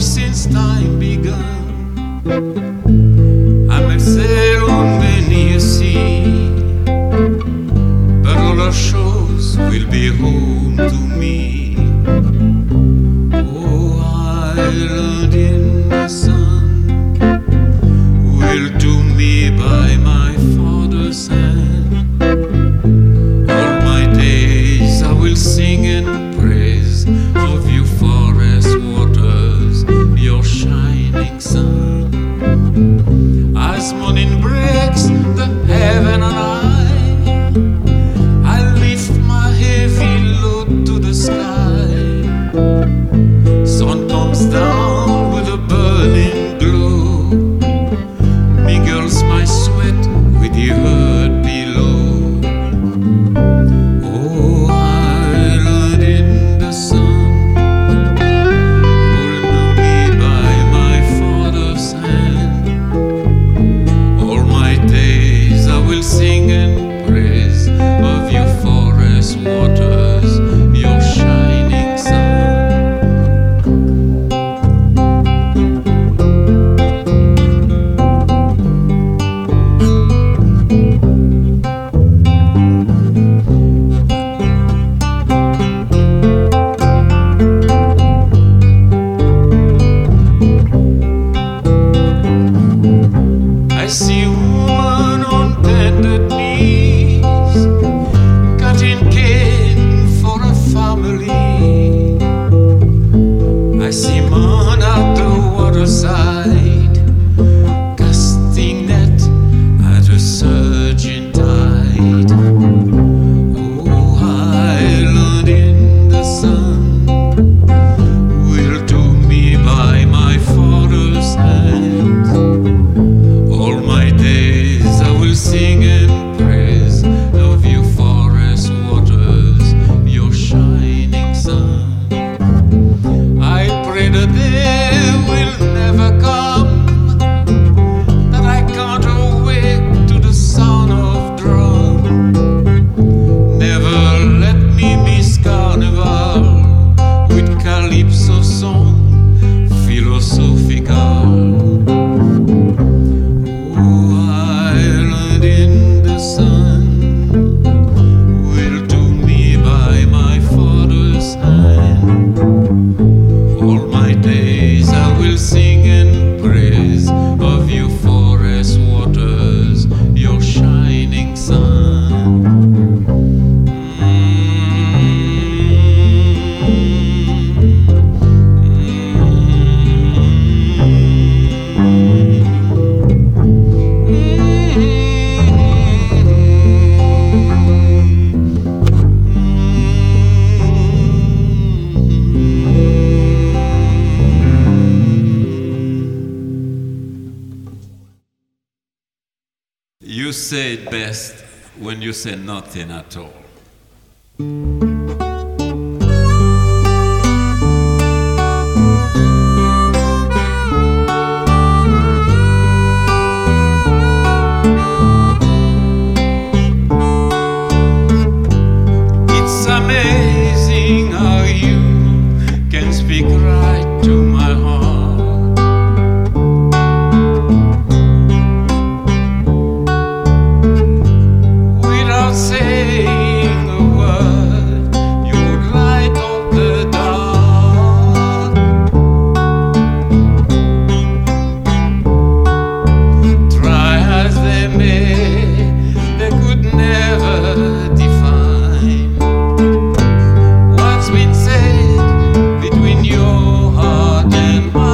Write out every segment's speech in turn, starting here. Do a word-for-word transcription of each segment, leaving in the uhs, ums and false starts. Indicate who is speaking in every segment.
Speaker 1: since time begun. I may sail on many a sea, but all our shores will be home to me. Oh, island in the sun, will to me by my father's hand. All my days I will sing and praise of you forest waters, your shining sun. As morning breaks the heaven and I, I lift my heavy load to the sky. Sun comes down with a burning glow, mingles my sweat with the earth below. Oh, island in the sun, hold me by my father's hand. All my days I will sing and praise of your forest waters, your shining sun. I see woman on bended knees, cutting cane for a family. I see man at the waterside, casting net at a surging tide. Oh, island in the sun, will to me by my father's hand. All my days I will sing and praise of you forest waters, your shining sun. I pray the day will never come that I can't awake to the sound of drum. Never let me miss carnival with calypso song philosophical. Oh, island in the sun, will to me by my father's hand. All my days I will sing and praise of you forest waters, your shining sun. You say it best when you say nothing at all. It's amazing how you can speak right to my heart. Without saying a word, you would light up the dark. Try as they may, they could never define what's been said between your heart and mine.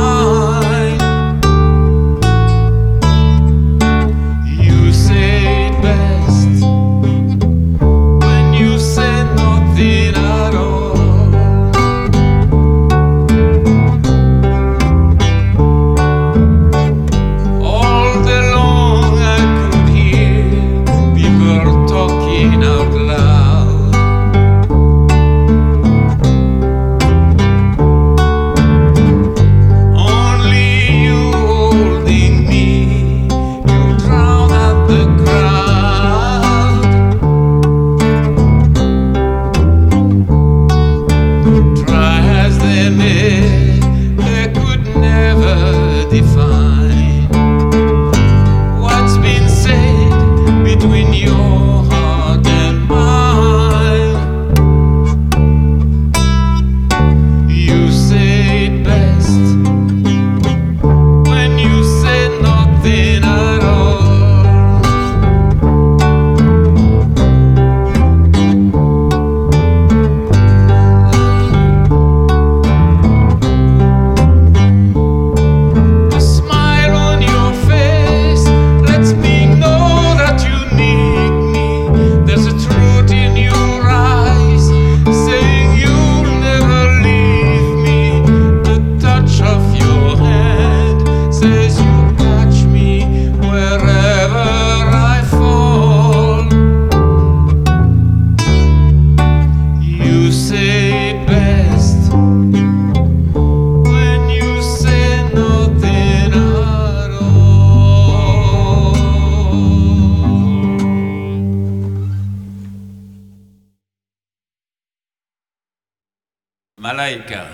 Speaker 1: Malaika.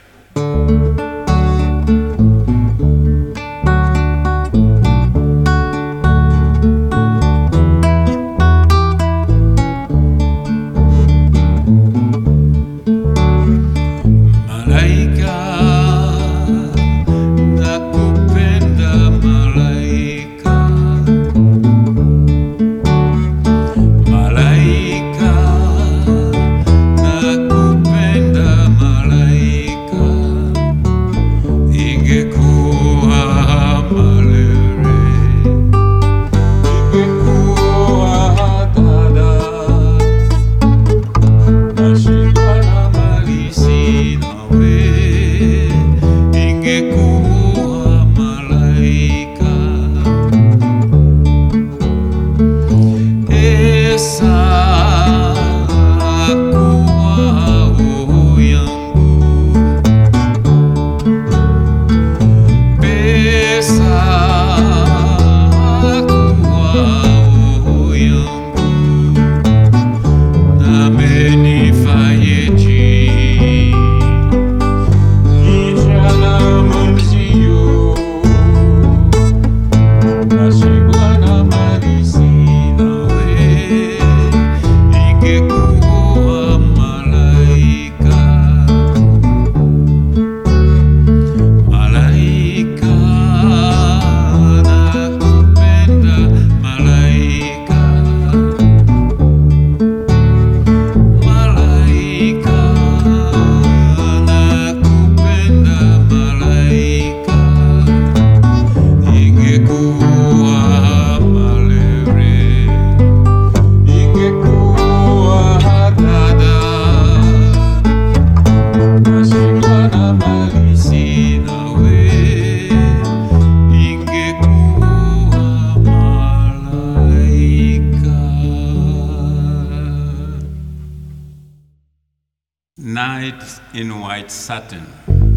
Speaker 1: Night in White Satin.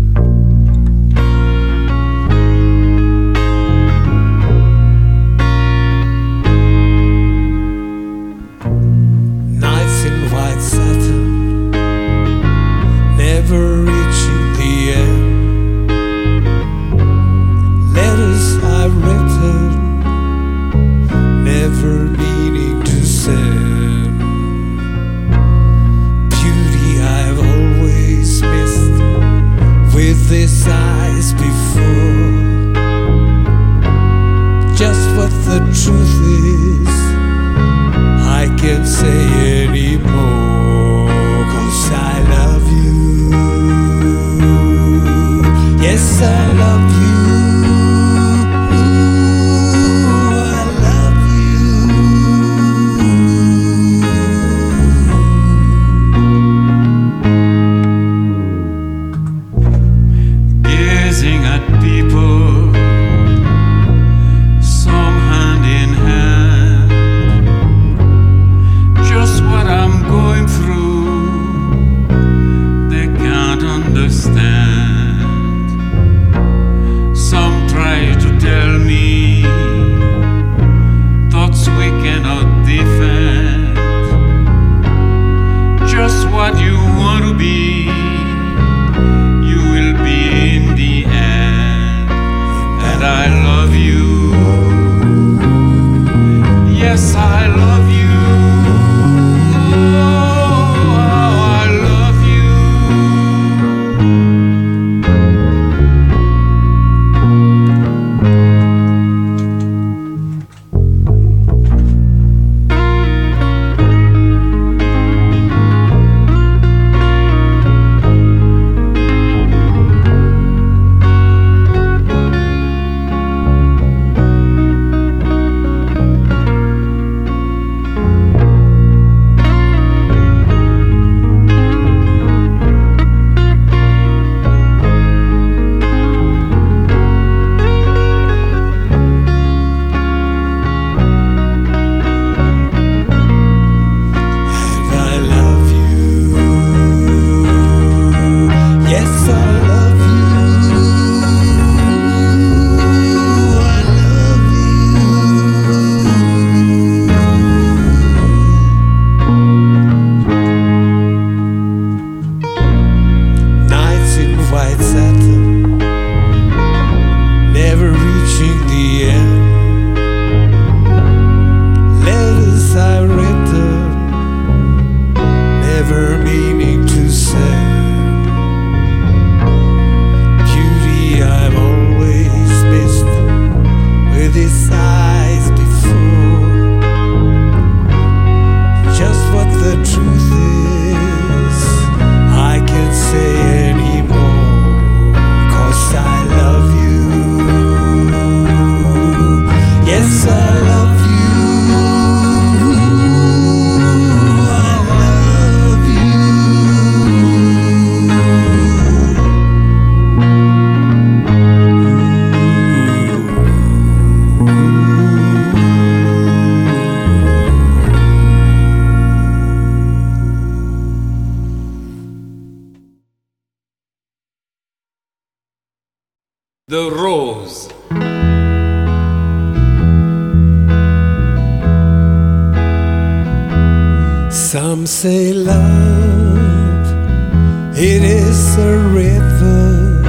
Speaker 2: Nights in white satin, never reaching the end. Letters I've written, never meaning to send. Beauty I've always missed with these eyes before. Just what the truth is, I can't say anymore, 'cause I love you. Yes, I love you. I love you.
Speaker 1: Gazing at people, some hand in hand, just The Rose.
Speaker 2: Some say love, it is a river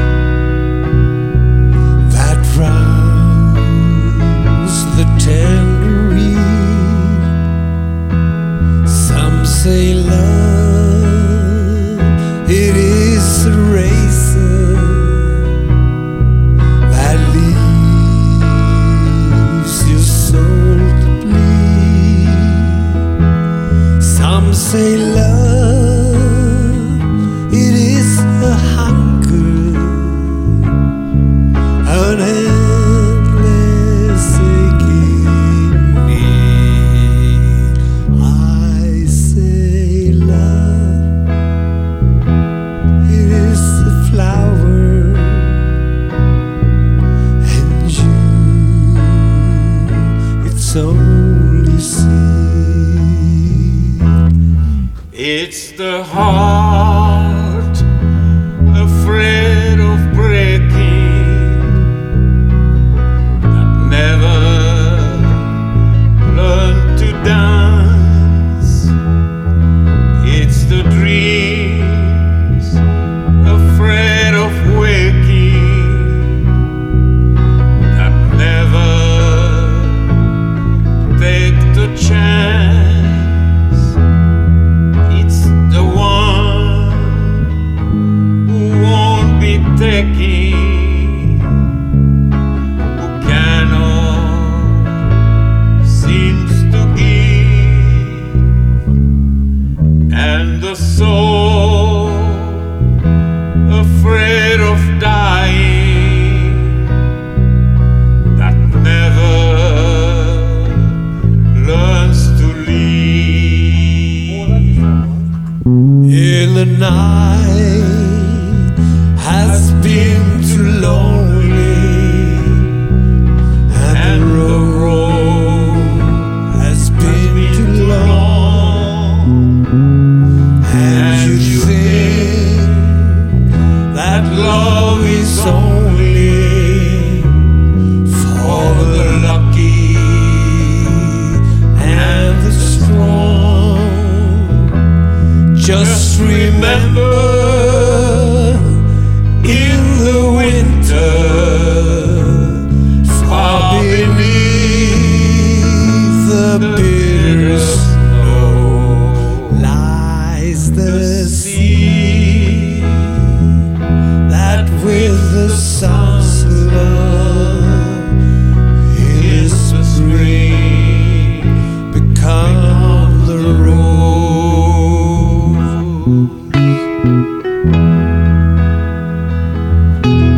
Speaker 2: that drowns the tender reed. Some say love, it is a razor that leaves your soul to bleed. Some say love, it is a hunger, an endless aching need. I say love, it is a flower, and you, it's only seed.
Speaker 1: It's the heart afraid of breaking that never learned to dance. It's the dreams afraid of waking that never take the chance. Taking, who cannot seems to give, and the soul afraid of dying that never learns to leave.
Speaker 2: In the night has been too lonely, and, and the road has been too long, and you think that love is only for the lucky and the strong. Just remember, in the winter, far beneath the bitter snow, lies the sea that with the sun's love in the spring become the rose.